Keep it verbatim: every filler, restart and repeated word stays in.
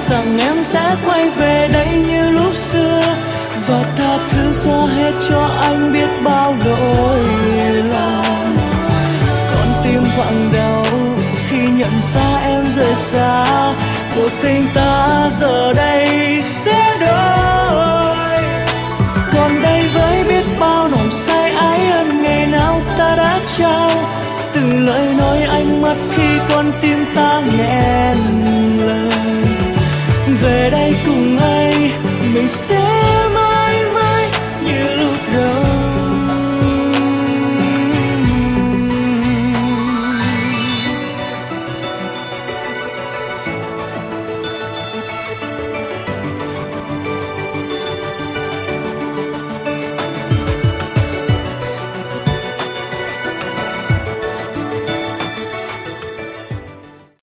rằng em sẽ quay về đây như lúc xưa và tha thứ xóa hết cho anh biết bao lỗi lầm. Con tim vặn đau khi nhận ra em rời xa, cuộc tình ta giờ đây sẽ đôi. Còn đây với biết bao nồng say ái ân ngày nào ta đã trao, từng lời nói ánh mắt khi con tim ta nghẹn